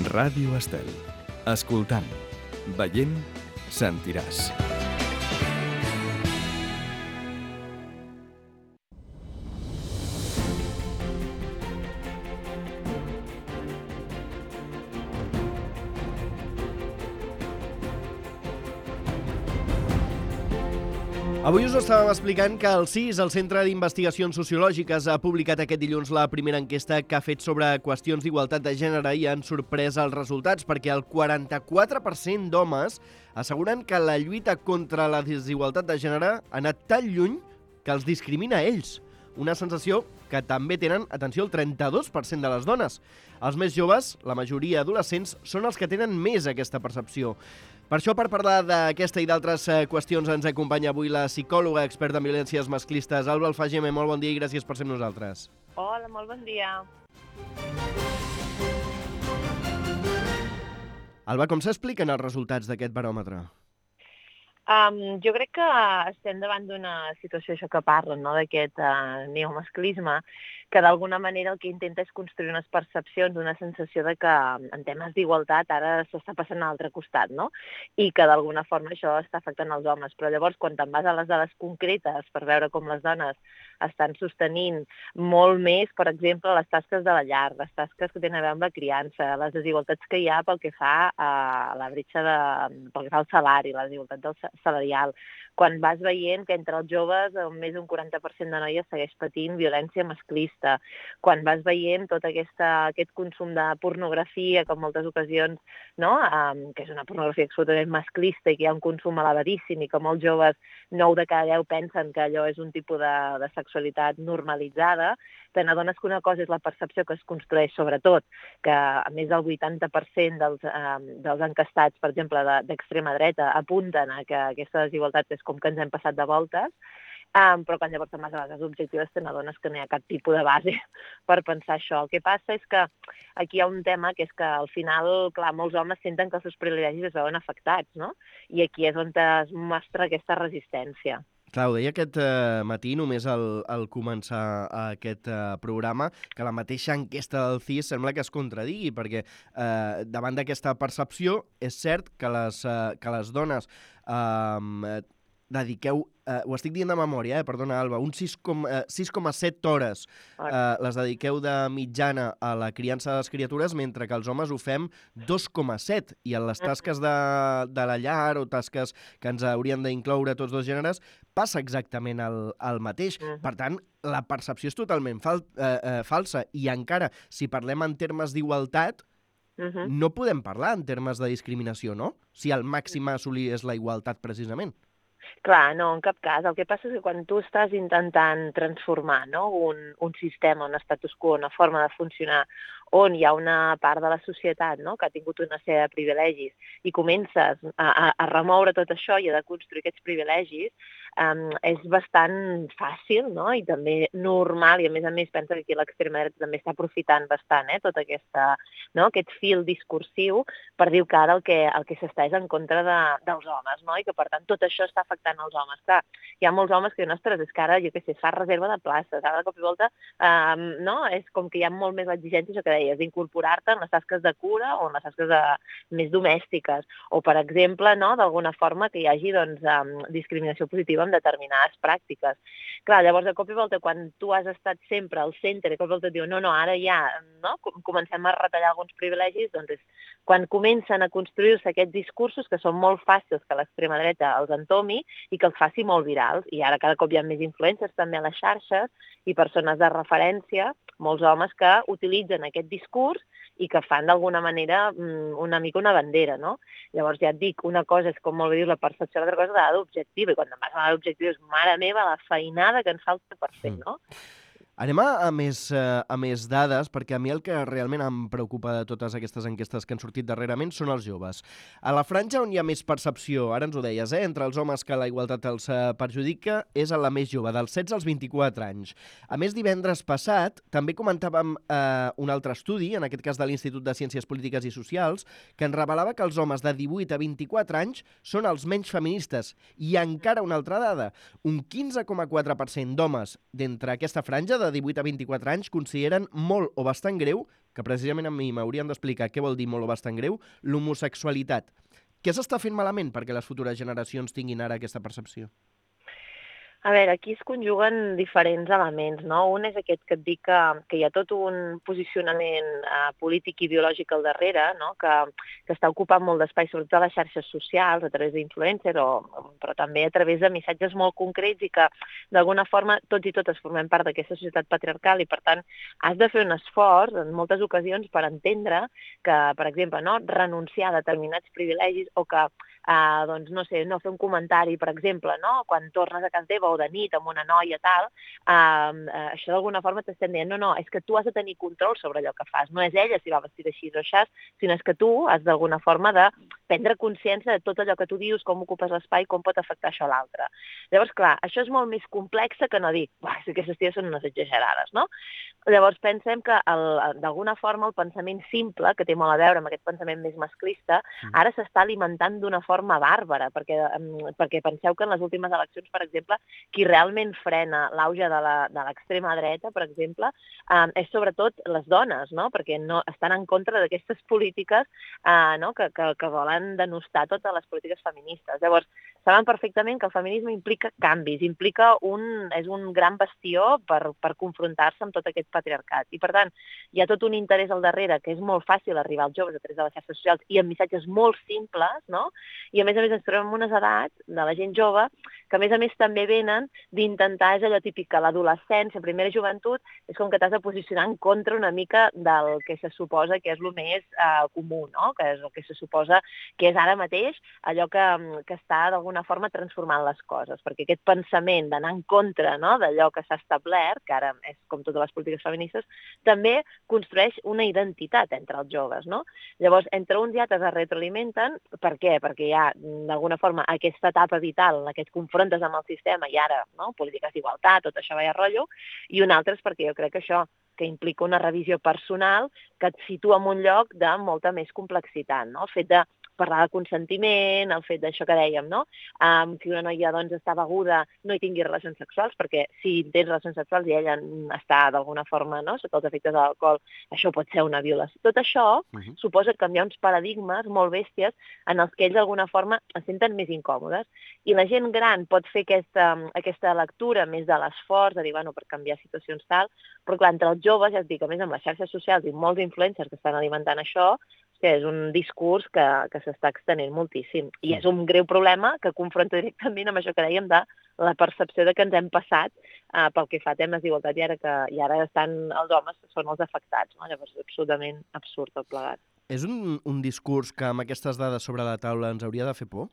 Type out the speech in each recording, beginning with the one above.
Ràdio Estel. Escoltant, veient, sentiràs. Avui us estàvem explicant que el CIS, el Centre d'Investigacions Sociològiques, ha publicat aquest dilluns la primera enquesta que ha fet sobre qüestions d'igualtat de gènere i han sorprès els resultats perquè el 44% d'homes asseguren que la lluita contra la desigualtat de gènere ha anat tan lluny que els discrimina a ells. Una sensació que també tenen, atenció, el 32% de les dones. Els més joves, la majoria adolescents, són els que tenen més aquesta percepció. Per això, per parlar d'aquesta i d'altres qüestions, ens acompanya avui la psicòloga experta en violències masclistes, Alba Alfageme. Molt bon dia i gràcies per ser amb nosaltres. Hola, molt bon dia. Alba, com s'expliquen els resultats d'aquest baròmetre? Jo crec que estem davant d'una situació, això que parlen, no? D'aquest neomasclisme, que d'alguna manera el que intenta és construir unes percepcions, una sensació de que en temes d'igualtat ara s'està passant a l'altre costat, no? I que d'alguna forma això està afectant els homes. Però llavors, quan te'n vas a les dades concretes per veure com les dones estan sostenint molt més, per exemple, les tasques de la llar, les tasques que tenen a veure amb la criança, les desigualtats que hi ha pel que fa a la bretxa pel que fa al salari, la desigualtat salarial. Quan vas veient que entre els joves més d'un 40% de noies segueix patint violència masclista, quan vas veient tot aquest consum de pornografia, que en moltes ocasions, no? Que és una pornografia absolutament masclista i que hi ha un consum elevadíssim i que molts joves, 9 de cada 10, pensen que allò és un tipus de sexualitat normalitzada, te n'adones que una cosa és la percepció que es construeix, sobretot, que a més del 80% dels encastats, per exemple, d'extrema dreta, apunten a que aquesta desigualtat és com que ens hem passat de voltes, però quan llavors te'n vas a bases objectives te n'adones que no hi ha cap tipus de base per pensar això. El que passa és que aquí hi ha un tema que és que al final, clar, molts homes senten que els seus privilegis es veuen afectats, no? I aquí és on es mostra aquesta resistència. Clar, ho deia aquest matí, només al començar aquest programa, que la mateixa enquesta del CIS sembla que es contradigui, perquè davant d'aquesta percepció és cert que les dones dediqueu, ho estic dient de memòria, perdona, Alba, un 6,7 hores les dediqueu de mitjana a la criança de les criatures, mentre que els homes ho fem 2,7, i en les tasques de la llar o tasques que ens haurien d'incloure tots dos gèneres passa exactament el mateix. Per tant, la percepció és totalment falsa, i encara, si parlem en termes d'igualtat, no podem parlar en termes de discriminació, no? Si el màxim a assolir és la igualtat, precisament. Clar, no, en cap cas. El que passa és que quan tu estàs intentant transformar, no, un sistema, un status quo, una forma de funcionar, on hi ha una part de la societat, no, que ha tingut una sèrie de privilegis, i comences a remoure tot això i a construir aquests privilegis, és bastant fàcil, no? I també normal, i a més penso que aquí l'extrema dreta també està aprofitant bastant tot aquest fil discursiu per dir que ara el que s'està és en contra dels homes, no? I que per tant tot això està afectant els homes. Clar, hi ha molts homes que diuen, ostres, és que ara, jo què sé, fa reserva de places, ara de cop i volta, no? És com que hi ha molt més exigències, això que deies, d'incorporar-te en les tasques de cura o en les tasques més domèstiques, o per exemple, no? D'alguna forma que hi hagi discriminació positiva en determinades pràctiques. Clar, llavors de cop i volta, quan tu has estat sempre al centre, de cop i volta et diuen, no, ara ja, no? Comencem a retallar alguns privilegis, doncs és quan comencen a construir-se aquests discursos que són molt fàcils que l'extrema dreta els entomi i que els faci molt virals. I ara cada cop hi ha més influències també a les xarxes i persones de referència, molts homes que utilitzen aquest discurs i que fan d'alguna manera una mica una bandera, no? Llavors ja et dic, una cosa és com molt bé dius la percepció, l'altra cosa és la dada objectiva, i quan vas a la dada objectiva és, mare meva, la feinada que ens falta per fer, no? Anem a més dades, perquè a mi el que realment em preocupa de totes aquestes enquestes que han sortit darrerament són els joves. A la franja on hi ha més percepció, ara ens ho deies, entre els homes que la igualtat els perjudica, és a la més jove, dels 16 als 24 anys. A més, divendres passat també comentàvem un altre estudi, en aquest cas de l'Institut de Ciències Polítiques i Socials, que ens revelava que els homes de 18 a 24 anys són els menys feministes. I encara una altra dada, un 15,4% d'homes d'entre aquesta franja de de 18 a 24 anys consideren molt o bastant greu, que precisament a mi m'haurien d'explicar què vol dir molt o bastant greu, l'homosexualitat. Què s'està fent malament perquè les futures generacions tinguin ara aquesta percepció? A veure, aquí es conjuguen diferents elements, no? Un és aquest que et dic que hi ha tot un posicionament polític i ideològic al darrere, no? Que està ocupant molt d'espai, sobretot a les xarxes socials, a través d'influencers, però també a través de missatges molt concrets i que, d'alguna forma, tots i totes formem part d'aquesta societat patriarcal i, per tant, has de fer un esforç, en moltes ocasions, per entendre que, per exemple, no? Renunciar a determinats privilegis o que doncs, no sé, no fer un comentari, per exemple, no? Quan tornes a casa teva o de nit amb una noia tal, això d'alguna forma t'estem dient, no, és que tu has de tenir control sobre allò que fas, no és ella si va vestida així o així, sinó és que tu has d'alguna forma de prendre consciència de tot allò que tu dius, com ocupes l'espai, com pot afectar això a l'altre. Llavors, clar, això és molt més complex que no dir, aquestes ties són unes exagerades, no? Llavors pensem que d'alguna forma el pensament simple, que té molt a veure amb aquest pensament més masclista, ara s'està alimentant d'una forma bàrbara, perquè penseu que en les últimes eleccions, per exemple, qui realment frena l'auge de l'extrema dreta, per exemple, és sobretot les dones, no? Perquè no, estan en contra d'aquestes polítiques no? que volen denostar totes les polítiques feministes. Llavors, saben perfectament que el feminisme implica canvis, és un gran bastió per confrontar-se amb tot aquest patriarcat. I, per tant, hi ha tot un interès al darrere que és molt fàcil arribar als joves a través de les xarxes socials i amb missatges molt simples, no? I, a més ens trobem en unes edats de la gent jove que, a més, també venen d'intentar, és allò típic, que l'adolescència, primera joventut, és com que t'has de posicionar en contra una mica del que se suposa que és el més comú, no? Que és el que se suposa que és ara mateix allò que està d'alguna forma transformant les coses, perquè aquest pensament d'anar en contra, no? D'allò que s'ha establert, que ara és com totes les polítiques feministes, també construeix una identitat entre els joves, no? Llavors, entre uns i altres es retroalimenten. Per què? Perquè hi ha, d'alguna forma, aquesta etapa vital en la que et confrontes amb el sistema i ara, no? Polítiques d'igualtat, tot això va a rotllo, i un altre és perquè jo crec que això que implica una revisió personal que et situa en un lloc de molta més complexitat, no? El fet de parlar de consentiment, el fet d'això que dèiem, no? Si una noia doncs, està beguda, no hi tingui relacions sexuals, perquè si tens relacions sexuals i ella està d'alguna forma, no? Sota els efectes de l'alcohol, això pot ser una violació. Tot això suposa canviar uns paradigmes molt bèsties en els que ells d'alguna forma es senten més incòmodes. I la gent gran pot fer aquesta lectura més de l'esforç, de dir, bueno, per canviar situacions tal, però clar, entre els joves, ja et dic, a més amb les xarxes socials i molts influencers que estan alimentant això, que és un discurs que s'està extenent moltíssim. I és un greu problema que confronta directament amb això que dèiem de la percepció de que ens hem passat pel que fa a temes d'igualtat i ara estan els homes que són els afectats. No? Llavors és absolutament absurd tot plegat. És un discurs que amb aquestes dades sobre la taula ens hauria de fer por?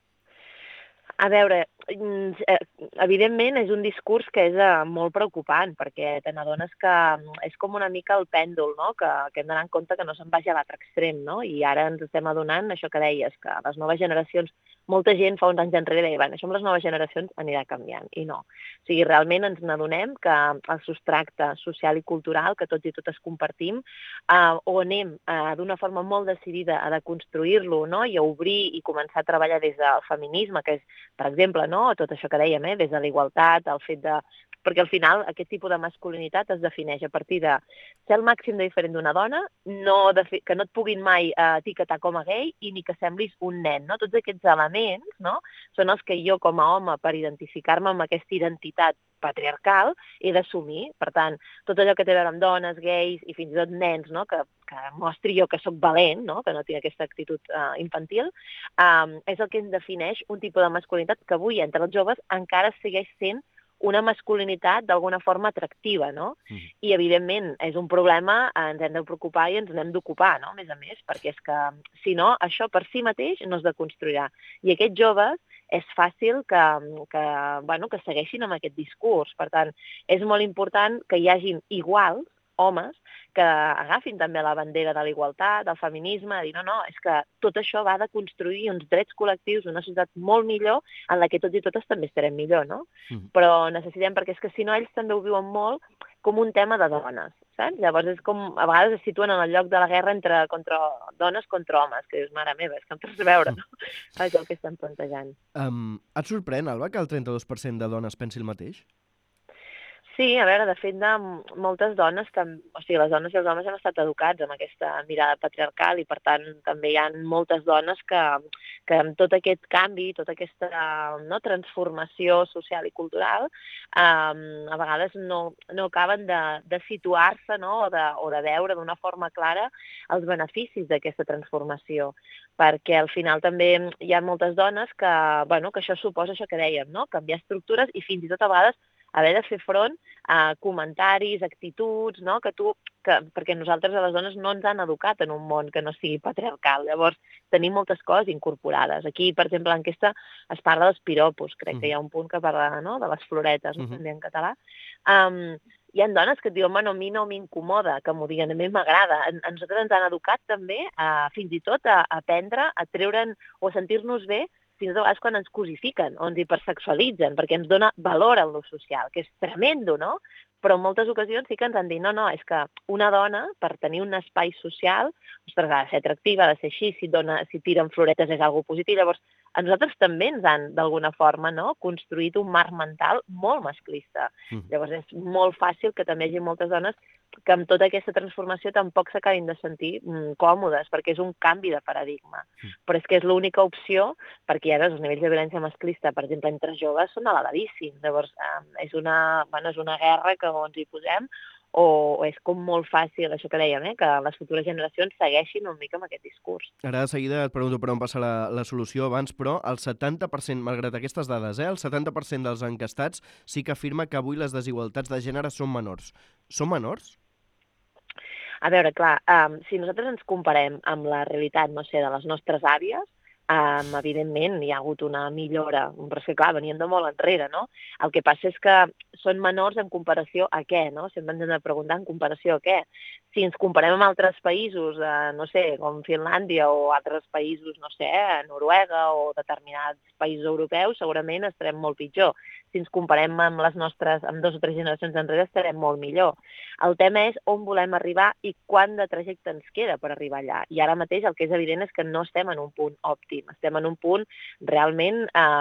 A veure, evidentment és un discurs que és molt preocupant, perquè te n'adones que és com una mica el pèndol, no? Que hem d'anar en compte que no se'n vagi a l'altre extrem, no? I ara ens estem adonant, això que deies, que les noves generacions, molta gent fa uns anys enrere deia, bueno, això amb les noves generacions anirà canviant, i no. O sigui, realment ens n'adonem que el substracte social i cultural que tots i totes compartim, o anem d'una forma molt decidida a deconstruir-lo, no? I a obrir i començar a treballar des del feminisme, que és, per exemple, no? Tot això que dèiem, des de la igualtat, el fet de... Perquè al final aquest tipus de masculinitat es defineix a partir de ser el màxim de diferent d'una dona, que no et puguin mai etiquetar com a gay i ni que semblis un nen. No? Tots aquests elements, no? Són els que jo com a home, per identificar-me amb aquesta identitat patriarcal, he d'assumir. Per tant, tot allò que té a veure amb dones, gais i fins i tot nens, no? que mostri jo que sóc valent, no? Que no tinc aquesta actitud infantil, és el que ens defineix un tipus de masculinitat que avui entre els joves encara segueix sent una masculinitat d'alguna forma atractiva, no? I, evidentment, és un problema, ens hem de preocupar i ens n'hem d'ocupar, no? A més, perquè és que, si no, això per si mateix no es deconstruirà. I aquests joves és fàcil que segueixin amb aquest discurs. Per tant, és molt important que hi hagin iguals homes que agafin també la bandera de la igualtat, del feminisme, de dir no, és que tot això va de construir uns drets col·lectius, una societat molt millor en la que tots i totes també estarem millor, no? Però necessitem, perquè és que si no ells també ho viuen molt com un tema de dones, saps? Llavors és com, a vegades es situen en el lloc de la guerra contra dones contra homes, que dius, mare meva, és que no té res a veure, no? És el que estan plantejant. Et sorprèn, Alba, que el 32% de dones pensi el mateix? Sí, a veure, de fet, moltes dones, o sigui, les dones i els homes han estat educats amb aquesta mirada patriarcal i, per tant, també hi ha moltes dones que amb tot aquest canvi, tota aquesta transformació social i cultural, a vegades no acaben de situar-se, no? o de veure d'una forma clara els beneficis d'aquesta transformació, perquè al final també hi ha moltes dones que això suposa això que dèiem, no? Canviar estructures i fins i tot a vegades haver de fer front a comentaris, actituds, no? Perquè nosaltres a les dones no ens han educat en un món que no sigui patriarcal. Llavors, tenim moltes coses incorporades. Aquí, per exemple, a l'enquesta es parla dels piropos, crec que hi ha un punt que parla, no? De les floretes, també en català. Hi ha dones que et diuen, a mi no m'incomoda que m'ho diguin, a mi m'agrada. A nosaltres ens han educat també fins i tot a aprendre, a treure'n o a sentir-nos bé fins i tot a vegades quan ens cosifiquen o ens hipersexualitzen, perquè ens dona valor al l'ús social, que és tremendo, no? Però en moltes ocasions sí que ens han dit, no, és que una dona, per tenir un espai social, ostres, ha de ser atractiva, ha de ser així, si tiren floretes és algo positiu. Llavors, a nosaltres també ens han, d'alguna forma, construït un marc mental molt masclista. Llavors, és molt fàcil que també hi hagi moltes dones que amb tota aquesta transformació tampoc s'acabin de sentir còmodes, perquè és un canvi de paradigma. Però és que és l'única opció, perquè ja veus, els nivells de violència masclista, per exemple, entre joves, són elevadíssims. Llavors, és una guerra que ens hi posem, o és com molt fàcil, això que dèiem, que les futures generacions segueixin una mica amb aquest discurs. Ara de seguida et pregunto per on passa la solució abans, però el 70%, malgrat aquestes dades, el 70% dels enquestats sí que afirma que avui les desigualtats de gènere són menors. Són menors? A veure, clar, si nosaltres ens comparem amb la realitat, no sé, de les nostres àvies, evidentment hi ha hagut una millora, però és que clar, venien de molt enrere, no? El que passa és que són menors en comparació a què, no? Sempre ens hem de preguntar en comparació a què. Si ens comparem amb altres països, no sé, com Finlàndia o altres països, no sé, Noruega o determinats països europeus, segurament estarem molt pitjor. Si ens comparem amb les nostres, amb 2 o 3 generacions enrere, estarem molt millor. El tema és on volem arribar i quant de trajecte ens queda per arribar allà. I ara mateix el que és evident és que no estem en un punt òptim, estem en un punt realment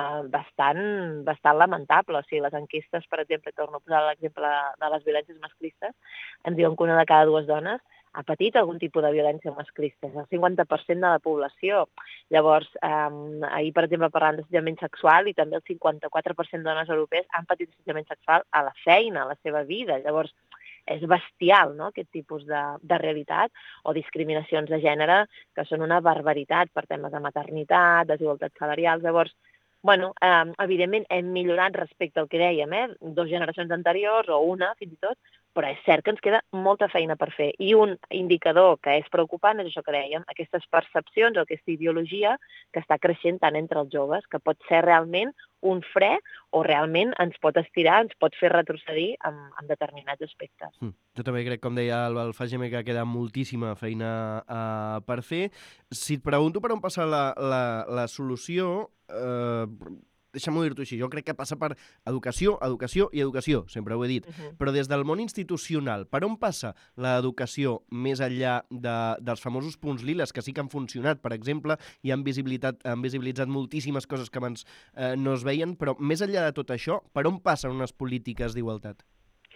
bastant lamentable. O sigui, les enquestes, per exemple, torno a posar l'exemple de les violències masclistes, ens diuen que una de cada 2 dones ha patit algun tipus de violència masclista, és el 50% de la població. Llavors, ahir, per exemple, parlant d'assetjament sexual, i també el 54% de dones europees han patit assetjament sexual a la feina, a la seva vida. Llavors, és bestial, no?, aquest tipus de realitat, o discriminacions de gènere que són una barbaritat per temes de maternitat, desigualtats salarials. Llavors, evidentment hem millorat respecte al que dèiem, 2 generacions anteriors, o una, fins i tot, però és cert que ens queda molta feina per fer. I un indicador que és preocupant és això que dèiem, aquestes percepcions o aquesta ideologia que està creixent tant entre els joves, que pot ser realment un fre o realment ens pot estirar, ens pot fer retrocedir en determinats aspectes. Jo també crec, com deia el Fageme, que queda moltíssima feina per fer. Si et pregunto per on passa la solució, deixa'm-ho dir-t'ho així, jo crec que passa per educació, educació i educació, sempre ho he dit. Però des del món institucional, per on passa l'educació més enllà dels famosos punts liles, que sí que han funcionat, per exemple, i han visibilitzat moltíssimes coses que abans no es veien, però més enllà de tot això, per on passen unes polítiques d'igualtat?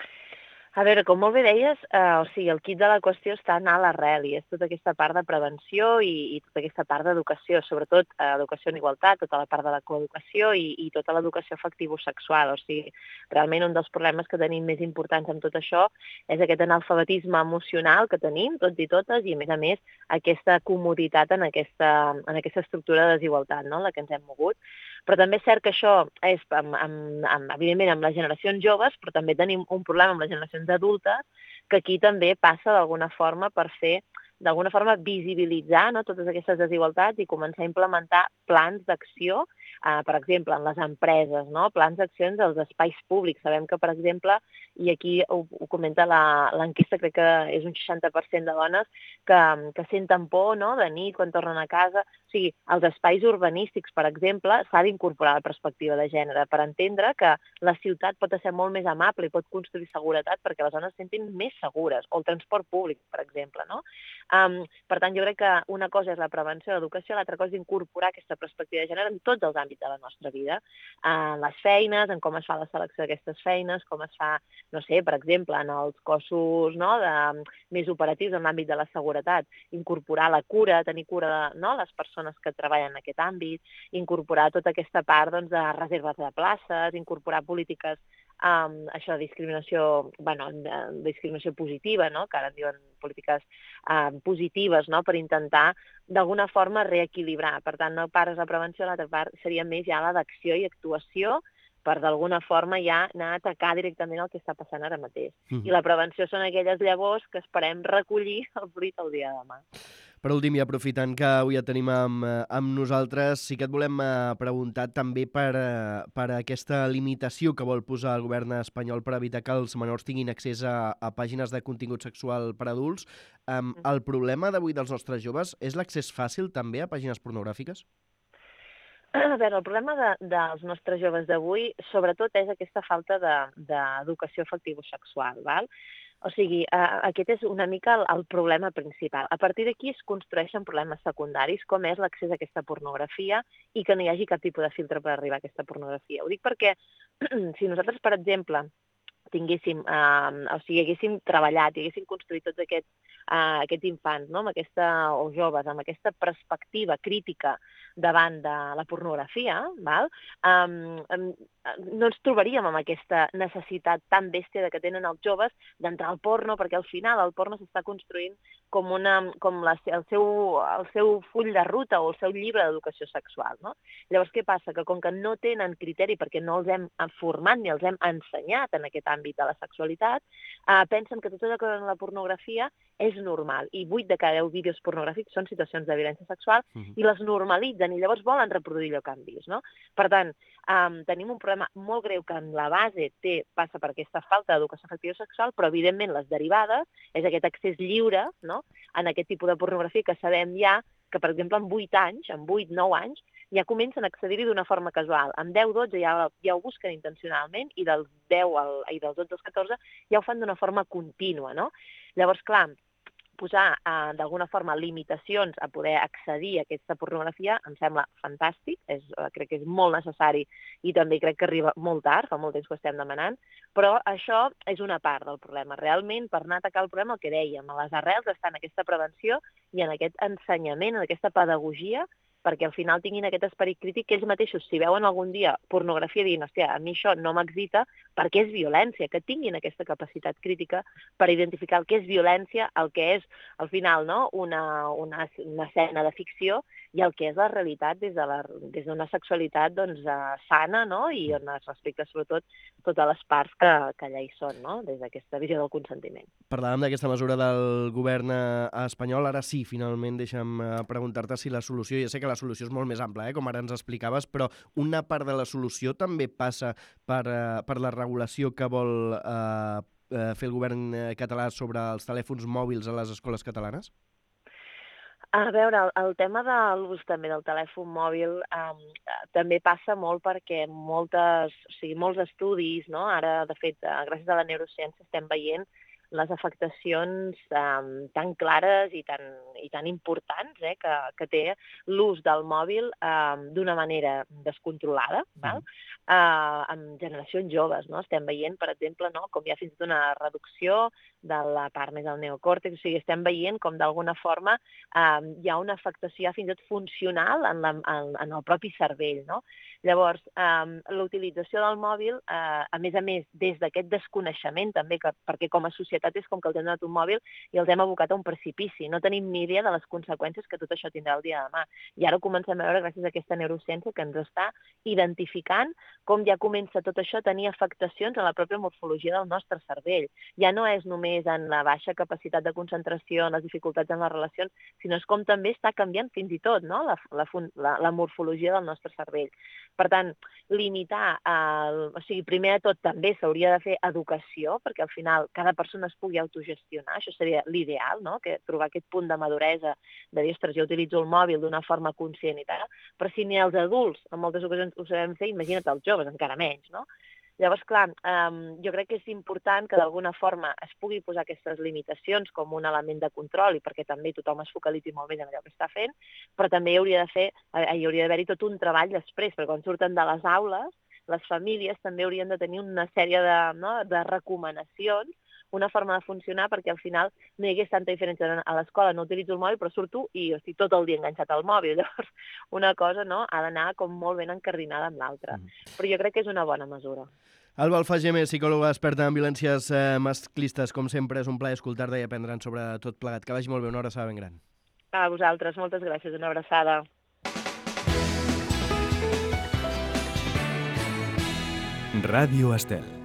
A veure, com molt bé deies, el quid de la qüestió està anar a l'arrel, i és tota aquesta part de prevenció i tota aquesta part d'educació, sobretot educació en igualtat, tota la part de la coeducació i tota l'educació afectivo-sexual. O sigui, realment un dels problemes que tenim més importants amb tot això és aquest analfabetisme emocional que tenim, tots i totes, i a més aquesta comoditat en aquesta estructura de desigualtat, no?, en la que ens hem mogut. Però també és cert que això és, evidentment, amb les generacions joves, però també tenim un problema amb les generacions adultes, que aquí també passa d'alguna forma per fer, d'alguna forma visibilitzar, no, totes aquestes desigualtats i començar a implementar plans d'acció, per exemple, en les empreses, no? Plans d'accions als espais públics. Sabem que, per exemple, i aquí ho comenta l'enquesta, crec que és un 60% de dones que senten por, no?, de nit quan tornen a casa, O sigui, als espais urbanístics, per exemple, s'ha d'incorporar la perspectiva de gènere per entendre que la ciutat pot ser molt més amable i pot construir seguretat perquè les dones es sentin més segures, o el transport públic, per exemple, no? Per tant, jo crec que una cosa és la prevenció i l'educació, l'altra cosa és incorporar aquesta perspectiva de gènere en tots els àmbits de la nostra vida, en les feines, en com es fa la selecció d'aquestes feines, com es fa, no sé, per exemple, en els cossos més operatius en l'àmbit de la seguretat, incorporar la cura, tenir cura de les persones que treballen en aquest àmbit, incorporar tota aquesta part de reserves de places, incorporar polítiques això de discriminació, discriminació positiva, no? Que ara en diuen polítiques positives, no? Per intentar d'alguna forma reequilibrar. Per tant, una part és la prevenció, l'altra part seria més ja la d'acció i actuació per d'alguna forma ja anar a atacar directament el que està passant ara mateix. I la prevenció són aquelles llavors que esperem recollir el fruit el dia de demà. Per últim, i aprofitant que avui et tenim amb nosaltres, sí que et volem preguntar també per aquesta limitació que vol posar el govern espanyol per evitar que els menors tinguin accés a pàgines de contingut sexual per adults. El problema d'avui dels nostres joves és l'accés fàcil també a pàgines pornogràfiques? A veure, el problema dels nostres joves d'avui sobretot és aquesta falta d'educació afectivo-sexual, val? O sigui, aquest és una mica el problema principal. A partir d'aquí es construeixen problemes secundaris, com és l'accés a aquesta pornografia i que no hi hagi cap tipus de filtre per arribar a aquesta pornografia. Ho dic perquè si nosaltres, per exemple, haguéssim treballat i haguéssim construït tots aquests infants, no? O joves, amb aquesta perspectiva crítica davant de la pornografia, val? No ens trobaríem amb aquesta necessitat tan bèstia que tenen els joves d'entrar al porno, perquè al final el porno s'està construint com el seu full de ruta o el seu llibre d'educació sexual, no? Llavors, què passa? Que com que no tenen criteri perquè no els hem format ni els hem ensenyat en aquest àmbit de la sexualitat, pensen que tot allò que veuen a la pornografia és normal. I 8 de cada 10 vídeos pornogràfics són situacions de violència sexual i les normalitzen i llavors volen reproduir allò que han vist, no? Per tant, tenim un problema molt greu que en la base passa per aquesta falta d'educació afectiva sexual, però evidentment les derivades és aquest accés lliure, no?, en aquest tipus de pornografia que sabem ja que, per exemple, en 8 anys, en 8-9 anys, ja comencen a accedir-hi d'una forma casual. En 10-12 ja ho busquen intencionalment i dels 12 als 14 ja ho fan d'una forma contínua, no? Llavors, clar, posar d'alguna forma limitacions a poder accedir a aquesta pornografia em sembla fantàstic, crec que és molt necessari i també crec que arriba molt tard, fa molt temps que ho estem demanant, però això és una part del problema. Realment, per anar a atacar el problema, el que dèiem, a les arrels està en aquesta prevenció i en aquest ensenyament, en aquesta pedagogia, perquè al final tinguin aquest esperit crític que ells mateixos, si veuen algun dia pornografia, diguin, hòstia, a mi això no m'excita perquè és violència, que tinguin aquesta capacitat crítica per identificar el que és violència, el que és, al final, no?, una escena de ficció i el que és la realitat des d'una sexualitat sana, no?, i on es respecta sobretot totes les parts que allà hi són, no?, des d'aquesta visió del consentiment. Parlàvem d'aquesta mesura del govern espanyol. Ara sí, finalment, deixa'm preguntar-te si la solució, ja sé que la solució és molt més ampla, com ara ens explicaves, però una part de la solució també passa per la regulació que vol fer el govern català sobre els telèfons mòbils a les escoles catalanes? A veure, el tema de l'ús també del telèfon mòbil també passa molt perquè molts estudis, no? Ara, de fet, gràcies a la neurociència estem veient les afectacions tan clares i tan importants que té l'ús del mòbil d'una manera descontrolada, amb generacions joves. No? Estem veient, per exemple, com hi ha fins i tot una reducció de la part més del neocòrtex, o sigui, estem veient com d'alguna forma hi ha una afectació fins i tot funcional en el propi cervell. No? Llavors, l'utilització del mòbil, a més, des d'aquest desconeixement també, perquè com a societat és com que els hem donat un mòbil i els hem abocat a un precipici. No tenim ni idea de les conseqüències que tot això tindrà el dia de demà. I ara comencem a veure, gràcies a aquesta neurociència, que ens està identificant com ja comença tot això a tenir afectacions en la pròpia morfologia del nostre cervell. Ja no és només en la baixa capacitat de concentració, en les dificultats en les relacions, sinó és com també està canviant fins i tot, no? la morfologia del nostre cervell. Per tant, limitar, o sigui, primer de tot també s'hauria de fer educació, perquè al final cada persona es pugui autogestionar, això seria l'ideal, no? Que trobar aquest punt de maduresa, de dir, ostres, jo utilitzo el mòbil d'una forma conscient i tal, però si ni els adults en moltes ocasions ho sabem fer, imagina't els joves, encara menys, no? Llavors, clar, jo crec que és important que d'alguna forma es pugui posar aquestes limitacions com un element de control i perquè també tothom es focalitzi molt més en allò que està fent, però també hi hauria d'haver-hi tot un treball després, perquè quan surten de les aules, les famílies també haurien de tenir una sèrie de recomanacions, una forma de funcionar perquè al final no hi hagués tanta diferència. A l'escola no utilitzo el mòbil, però surto i estic tot el dia enganxat al mòbil. Llavors, una cosa ha d'anar com molt ben encardinada amb l'altra. Però jo crec que és una bona mesura. Alba Alfageme, psicòloga experta en violències masclistes. Com sempre, és un plaer escoltar-te i aprendre'n sobre tot plegat. Que vagi molt bé, una abraçada ben gran. A vosaltres, moltes gràcies, una abraçada. Ràdio Estel.